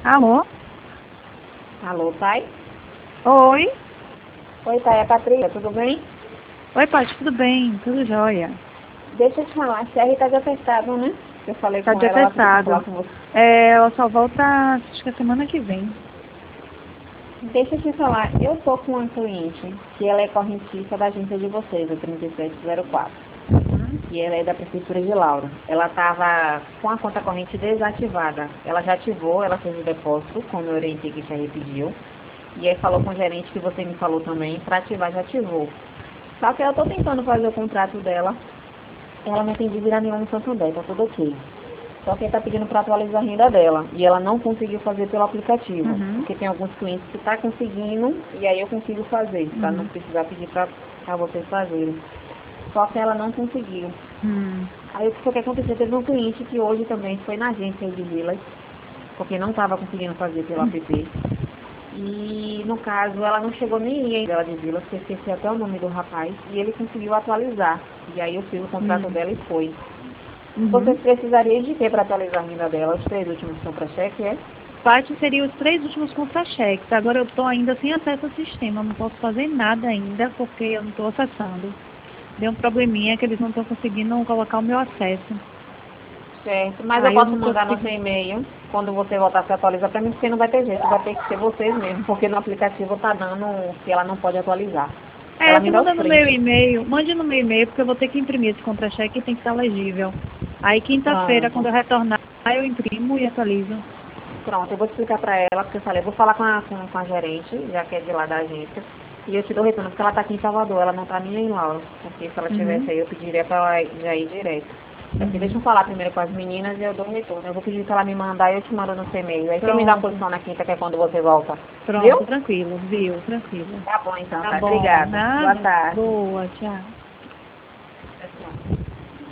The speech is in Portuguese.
Alô? Alô, pai? Oi? Oi, pai, é a Patrícia, tudo bem? Oi, Paty, tudo bem? Tudo jóia. Deixa eu te falar, a Sherry tá de atestado, né? Eu falei Tá com de ela, ela pediu pra falar atestado. com você. Ela só volta, acho que a semana que vem. Deixa eu te falar, eu tô com uma cliente que ela é correntista da agência de vocês, o 3704. E ela é da Prefeitura de Laura. Ela tava com a conta corrente desativada. Ela já ativou, ela fez o depósito, como eu orientei que a Sherry pediu. E aí falou com o gerente que você me falou também, pra ativar já ativou. Só que eu tô tentando fazer o contrato dela. Ela não tem dívida nenhuma no Santander, tá tudo ok. Só que ele tá pedindo para atualizar a renda dela. E ela não conseguiu fazer pelo aplicativo. Uhum. Porque tem alguns clientes que tá conseguindo e aí eu consigo fazer, para não Uhum. precisar pedir para vocês fazerem. Só que ela não conseguiu. Aí o que foi que aconteceu? Teve um cliente que hoje também foi na agência aí de Vilas, porque não estava conseguindo fazer pelo app. E no caso ela não chegou nem aí dela de Vilas, que eu esqueci até o nome do rapaz, e ele conseguiu atualizar. E aí eu fiz o contrato dela e foi. Você Uhum. precisaria de quê para atualizar a renda dela? Os 3 últimos contra-cheque, é? Paty seria os 3 últimos contra-cheques. Agora eu tô ainda sem acesso ao sistema. Não posso fazer nada ainda porque eu não tô acessando. Deu um probleminha que eles não estão conseguindo colocar o meu acesso. Certo, mas eu Aí eu posso não tô mandar no seu conseguindo. e-mail, quando você voltar a atualizar para mim, porque não vai ter jeito, vai ter que ser vocês mesmo, porque no aplicativo tá dando que ela não pode atualizar. Ela me Você dá os manda no meu prints. e-mail, mande no meu e-mail, porque eu vou ter que imprimir esse contra-cheque e tem que estar legível. Aí quinta-feira, Pronto. quando eu retornar, eu imprimo e atualizo. Pronto, eu vou explicar para ela, porque eu falei, eu vou falar com a gerente, já que é de lá da agência, e eu te dou retorno, porque ela tá aqui em Salvador, ela não tá nem em Laura, porque se ela tivesse Uhum. aí, eu pediria para ela já ir direto. Aqui, deixa Uhum. eu falar primeiro com as meninas e eu dou retorno. Eu vou pedir para ela me mandar e eu te mando no seu e-mail. Aí você me dá a Pronto. posição na quinta, que é quando você volta. Viu? Pronto, tranquilo, viu? Tranquilo. Tá bom então, Tá tá? bom, Obrigada. Boa nada. tarde. Boa, tchau. Tchau, tchau.